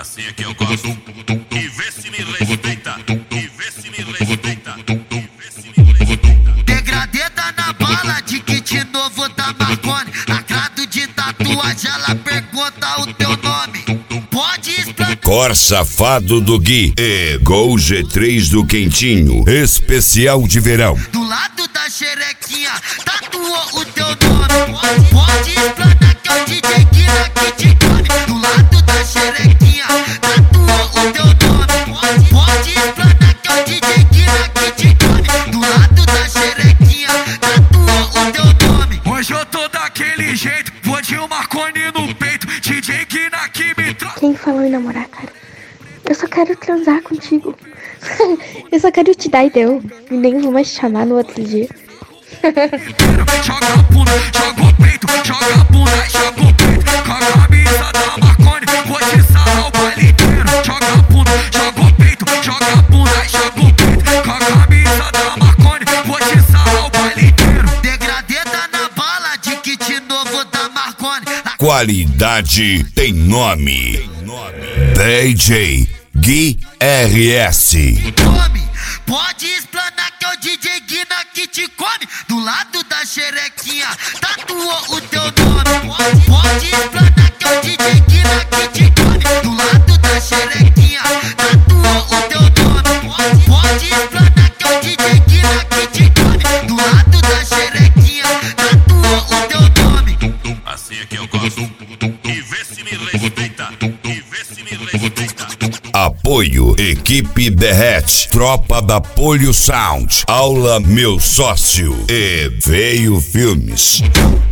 Assim é que eu gosto. E vê se me respeita. E vê se me respeita. E vê se me respeita. Degradê tá na bala de kit novo da Marconi. Lacrado de tatuagem, ela pergunta o teu nome. Pode explanar. Cor safado do Gui e Gol G3 do Quentinho, especial de verão. Do lado da xerequinha, tatuou o teu nome. Pode explanar que é o DJ Guina que te come. Do lado da xerequinha, tatuou o teu nome. Pode explanar que é o DJ Guina que te come. Do lado da xerequinha, tatuou o teu nome. Hoje eu tô daquele jeito, vou de um Marconi no peito. DJ Guina que me trouxe. Quem falou em namorar, cara? Eu só quero transar contigo. Eu só quero te dar e deu. E nem vou mais te chamar no outro dia. Joga a bunda, joga o peito, joga a bunda, joga o peito. Com a camisa da Marconi, vou te sarrar o baile inteiro. Joga a bunda, joga o peito, joga a bunda, joga o peito. Com a camisa da Marconi, vou te sarrar o baile inteiro. Degradê tá na bala de kit novo da Marconi. Qualidade tem nome. DJ Gui RS. Pode explanar que é o DJ Guina que te come. Do lado da xerequinha, tatuou o teu nome. Pode explanar que é o DJ Guina que te come. Do lado da xerequinha, tatuou o teu nome. Pode explanar que é o DJ Guina que te come. Do lado da xerequinha, tatuou o teu nome. Assim é que eu gosto. E vê se me respeita. E vê se me respeita. Apoio Equipe Derrete, Tropa da Polio Sound, Aula Meu Sócio e Veio Filmes.